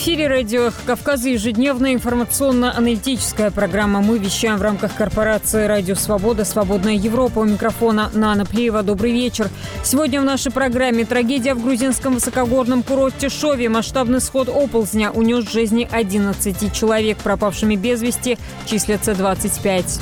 эфире радио «Эхо Кавказа» ежедневная информационно-аналитическая программа. Мы вещаем в рамках корпорации «Радио Свобода», «Свободная Европа». У микрофона Нана Плиева. Добрый вечер. Сегодня в нашей программе трагедия в грузинском высокогорном курорте Шови. Масштабный сход оползня унес жизни 11 человек. Пропавшими без вести числятся 25.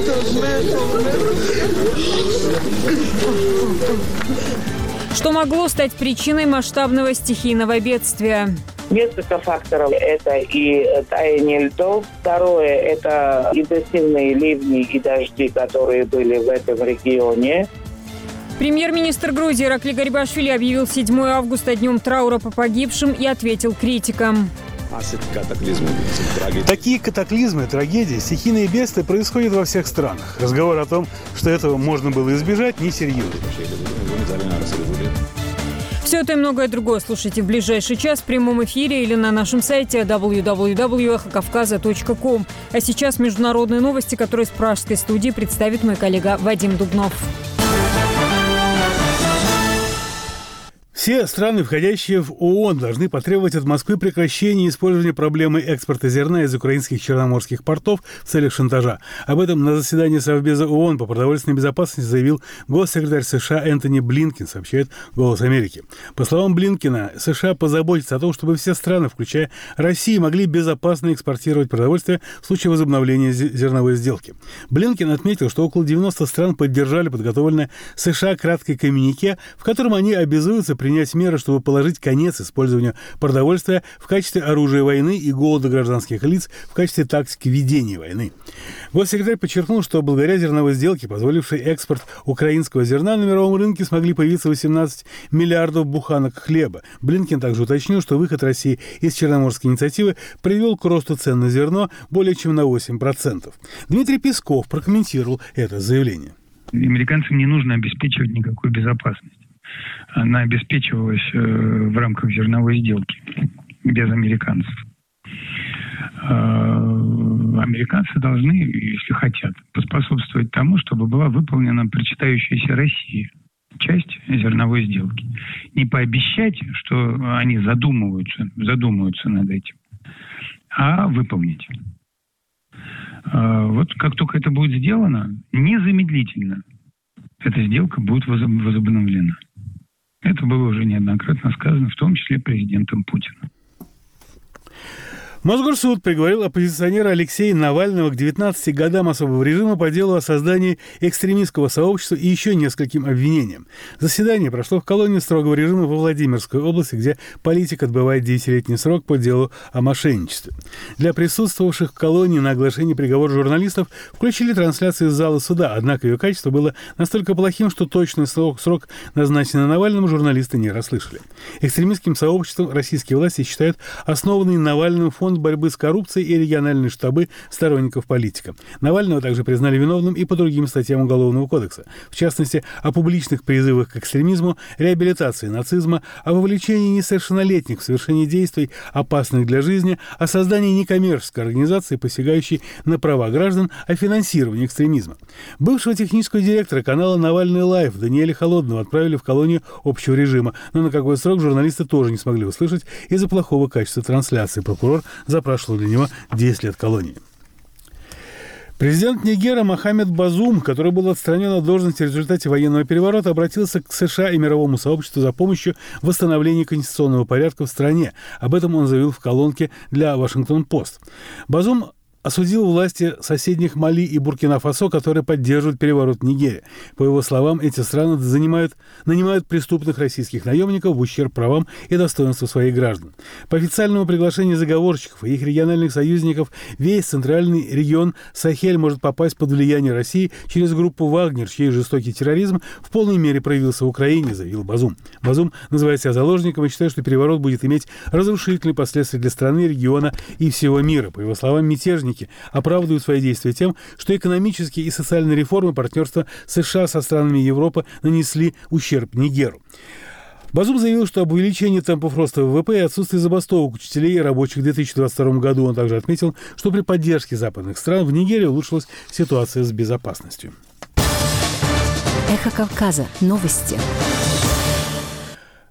Что могло стать причиной масштабного стихийного бедствия? Несколько факторов. Это и таяние льдов. Второе – это интенсивные ливни и дожди, которые были в этом регионе. Премьер-министр Грузии Иракли Гарибашвили объявил 7 августа днем траура по погибшим и ответил критикам. Такие катаклизмы, трагедии, стихийные бедствия происходят во всех странах. Разговор о том, что этого можно было избежать, несерьезный. Все это и многое другое слушайте в ближайший час в прямом эфире или на нашем сайте www.эхокавказа.ком. А сейчас международные новости, которые с пражской студии представит мой коллега Вадим Дубнов. Все страны, входящие в ООН, должны потребовать от Москвы прекращения использования проблемы экспорта зерна из украинских черноморских портов в целях шантажа. Об этом на заседании Совбеза ООН по продовольственной безопасности заявил госсекретарь США Энтони Блинкен, сообщает «Голос Америки». По словам Блинкена, США позаботятся о том, чтобы все страны, включая Россию, могли безопасно экспортировать продовольствие в случае возобновления зерновой сделки. Блинкен отметил, что около 90 стран поддержали подготовленное США краткое коммюнике, в котором они обязуются принять меры, чтобы положить конец использованию продовольствия в качестве оружия войны и голода гражданских лиц в качестве тактики ведения войны. Госсекретарь подчеркнул, что благодаря зерновой сделке, позволившей экспорт украинского зерна, на мировом рынке смогли появиться 18 миллиардов буханок хлеба. Блинкен также уточнил, что выход России из Черноморской инициативы привел к росту цен на зерно более чем на 8%. Дмитрий Песков прокомментировал это заявление. Американцам не нужно обеспечивать никакую безопасность. Она обеспечивалась в рамках зерновой сделки без американцев. Американцы должны, если хотят, поспособствовать тому, чтобы была выполнена причитающаяся России часть зерновой сделки. Не пообещать, что они задумаются над этим, а выполнить. Вот как только это будет сделано, незамедлительно эта сделка будет возобновлена. Это было уже неоднократно сказано, в том числе президентом Путиным. Мосгорсуд приговорил оппозиционера Алексея Навального к 19 годам особого режима по делу о создании экстремистского сообщества и еще нескольким обвинениям. Заседание прошло в колонии строгого режима во Владимирской области, где политик отбывает 9-летний срок по делу о мошенничестве. Для присутствовавших в колонии на оглашение приговора журналистов включили трансляцию из зала суда, однако ее качество было настолько плохим, что точный срок, назначенный Навальным, журналисты не расслышали. Экстремистским сообществом российские власти считают основанный Навальным фонд борьбы с коррупцией и региональные штабы сторонников политика. Навального также признали виновным и по другим статьям Уголовного кодекса. В частности, о публичных призывах к экстремизму, реабилитации нацизма, о вовлечении несовершеннолетних в совершении действий, опасных для жизни, о создании некоммерческой организации, посягающей на права граждан, о финансировании экстремизма. Бывшего технического директора канала «Навальный Лайв» Даниэля Холодного отправили в колонию общего режима, но на какой срок журналисты тоже не смогли услышать из-за плохого качества трансляции. Прокурор запрашивал для него 10 лет колонии. Президент Нигера Мохаммед Базум, который был отстранен от должности в результате военного переворота, обратился к США и мировому сообществу за помощью в восстановлении конституционного порядка в стране. Об этом он заявил в колонке для «Вашингтон-Пост». Базум осудил власти соседних Мали и Буркина-Фасо, которые поддерживают переворот в Нигере. По его словам, эти страны нанимают преступных российских наемников в ущерб правам и достоинству своих граждан. По официальному приглашению заговорщиков и их региональных союзников весь центральный регион Сахель может попасть под влияние России через группу «Вагнер», чей жестокий терроризм в полной мере проявился в Украине, заявил Базум. Базум называет себя заложником и считает, что переворот будет иметь разрушительные последствия для страны, региона и всего мира. По его словам, мятежники оправдывают свои действия тем, что экономические и социальные реформы партнерства США со странами Европы нанесли ущерб Нигеру. Базум заявил, что об увеличении темпов роста ВВП и отсутствии забастовок учителей и рабочих в 2022 году. Он также отметил, что при поддержке западных стран в Нигерии улучшилась ситуация с безопасностью. Эхо Кавказа. Новости.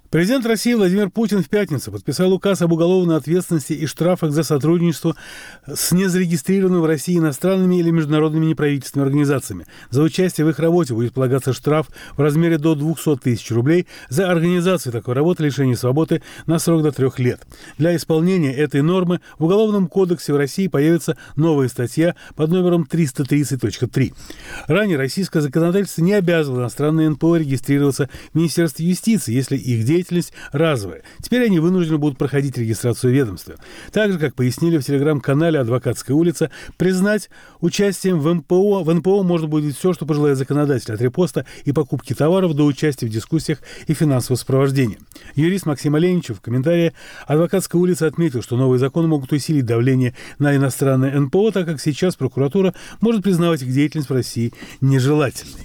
Президент России Владимир Путин в пятницу подписал указ об уголовной ответственности и штрафах за сотрудничество с незарегистрированными в России иностранными или международными неправительственными организациями. За участие в их работе будет полагаться штраф в размере до 200 тысяч рублей, за организацию такой работы лишение свободы на срок до 3 лет. Для исполнения этой нормы в Уголовном кодексе в России появится новая статья под номером 330.3. Ранее российское законодательство не обязывало иностранные НПО регистрироваться в Министерстве юстиции, если их деятельность разовая. Теперь они вынуждены будут проходить регистрацию ведомства. Так же, как пояснили в телеграм-канале «Адвокатская улица», признать участием в НПО можно будет все, что пожелает законодатель, от репоста и покупки товаров до участия в дискуссиях и финансового сопровождения. Юрист Максим Оленичев в комментарии «Адвокатской улицы» отметил, что новые законы могут усилить давление на иностранные НПО, так как сейчас прокуратура может признавать их деятельность в России нежелательной.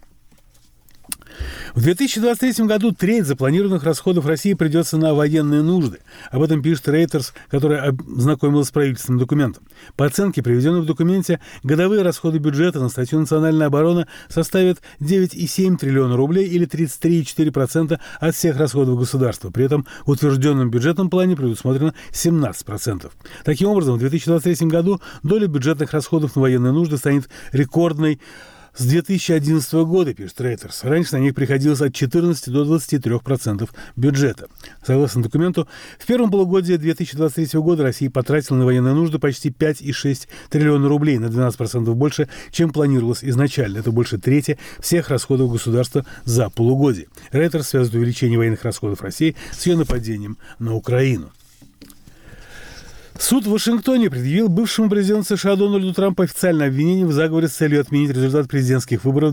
В 2023 году треть запланированных расходов России придется на военные нужды. Об этом пишет Reuters, которая ознакомилась с правительственным документом. По оценке, приведенной в документе, годовые расходы бюджета на статью «Национальная оборона» составят 9,7 триллиона рублей или 33,4% от всех расходов государства. При этом в утвержденном бюджетном плане предусмотрено 17%. Таким образом, в 2023 году доля бюджетных расходов на военные нужды станет рекордной с 2011 года, пишет Reuters. Раньше на них приходилось от 14 до 23% бюджета. Согласно документу, в первом полугодии 2023 года Россия потратила на военные нужды почти 5,6 триллиона рублей, на 12% больше, чем планировалось изначально. Это больше трети всех расходов государства за полугодие. Reuters связывает увеличение военных расходов России с ее нападением на Украину. Суд в Вашингтоне предъявил бывшему президенту США Дональду Трампу официальное обвинение в заговоре с целью отменить результат президентских выборов